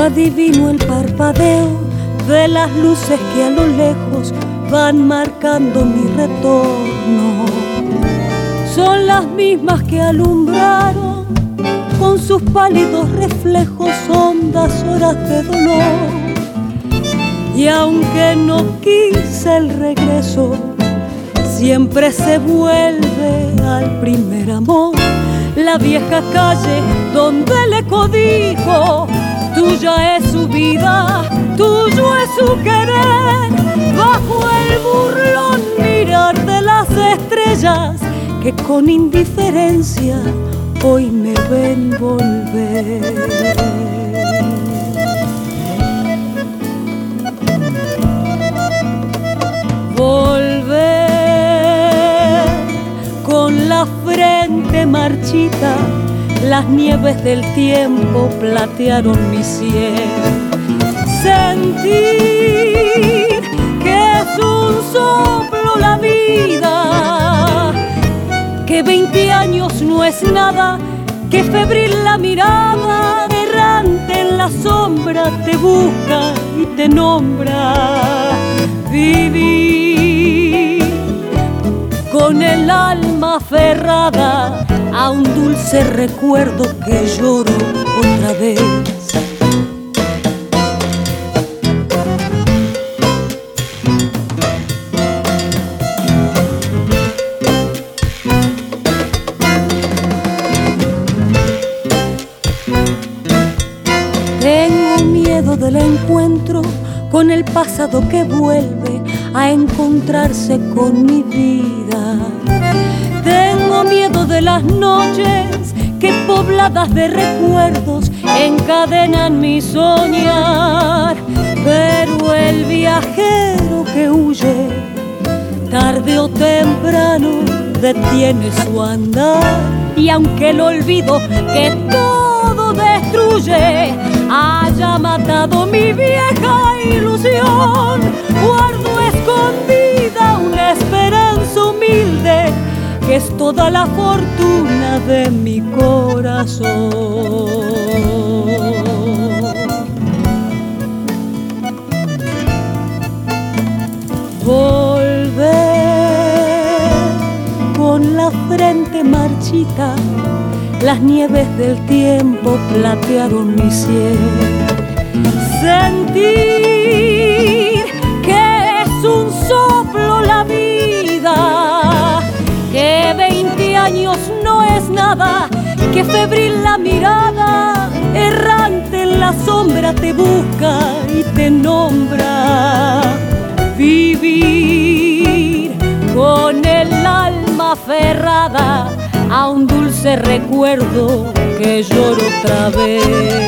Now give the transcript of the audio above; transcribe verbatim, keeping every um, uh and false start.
Adivino el parpadeo de las luces que a lo lejos van marcando mi retorno. Son las mismas que alumbraron con sus pálidos reflejos hondas horas de dolor. Y aunque no quise el regreso, siempre se vuelve al primer amor. La vieja calle donde le codijo, tuya es su vida, tuyo es su querer. Bajo el burlón mirar de las estrellas que con indiferencia hoy me ven volver. Volver con la frente marchita, las nieves del tiempo platearon mi sien. Sentir que es un soplo la vida, que veinte años no es nada, que febril la mirada errante en la sombra te busca y te nombra. Vivir con el alma aferrada a un dulce recuerdo que lloro otra vez. Tengo miedo del encuentro con el pasado que vuelve a encontrarse con mi vida. Tengo miedo de las noches que pobladas de recuerdos encadenan mi soñar. Pero el viajero que huye, tarde o temprano detiene su andar. Y aunque el olvido que todo destruye haya matado mi vieja ilusión, guardo escondida una esperanza humilde que es toda la fortuna de mi corazón. Volver con la frente marchita, las nieves del tiempo platearon mi sien. Sentir que es un soplo la vida, que veinte años no es nada, que febril la mirada errante en la sombra te busca y te nombra. Vivir con el alma aferrada a un dulce recuerdo que lloro otra vez.